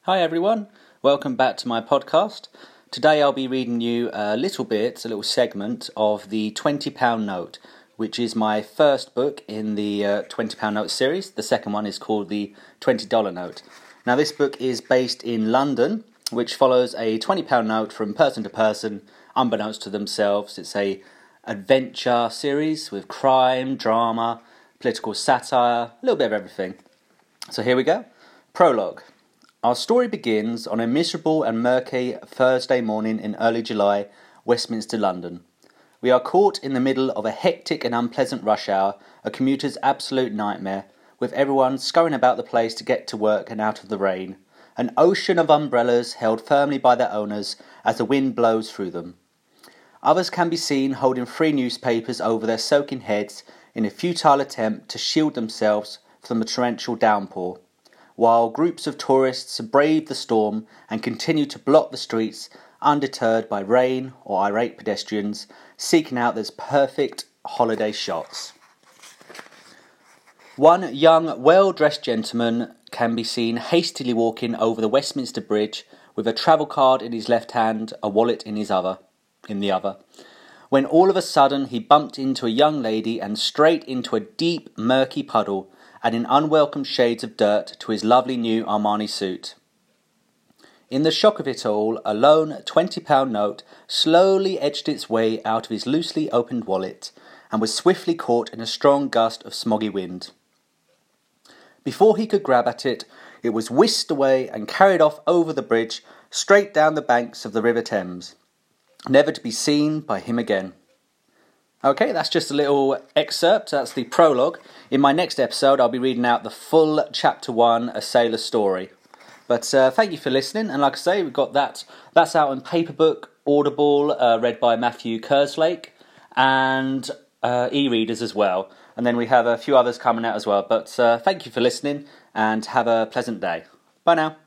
Hi everyone, welcome back to my podcast. Today I'll be reading you a little segment of the £20 Note, which is my first book in the £20 Note series. The second one is called the $20 Note. Now this book is based in London, which follows a £20 note from person to person, unbeknownst to themselves. It's a adventure series with crime, drama, political satire, a little bit of everything. So here we go. Prologue. Our story begins on a miserable and murky Thursday morning in early July, Westminster, London. We are caught in the middle of a hectic and unpleasant rush hour, a commuter's absolute nightmare, with everyone scurrying about the place to get to work and out of the rain. An ocean of umbrellas held firmly by their owners as the wind blows through them. Others can be seen holding free newspapers over their soaking heads in a futile attempt to shield themselves from the torrential downpour, while groups of tourists brave the storm and continue to block the streets undeterred by rain or irate pedestrians seeking out those perfect holiday shots. One young, well-dressed gentleman can be seen hastily walking over the Westminster Bridge with a travel card in his left hand, a wallet in the other, when all of a sudden he bumped into a young lady and straight into a deep, murky puddle, adding unwelcome shades of dirt to his lovely new Armani suit. In the shock of it all, a lone £20 note slowly edged its way out of his loosely opened wallet and was swiftly caught in a strong gust of smoggy wind. Before he could grab at it, it was whisked away and carried off over the bridge, straight down the banks of the River Thames, never to be seen by him again. Okay, that's just a little excerpt. That's the prologue. In my next episode, I'll be reading out the full Chapter 1, A Sailor's Story. But thank you for listening. And like I say, we've got that. That's out on Paperbook, Audible, read by Matthew Kerslake, and e-readers as well. And then we have a few others coming out as well. But thank you for listening, and have a pleasant day. Bye now.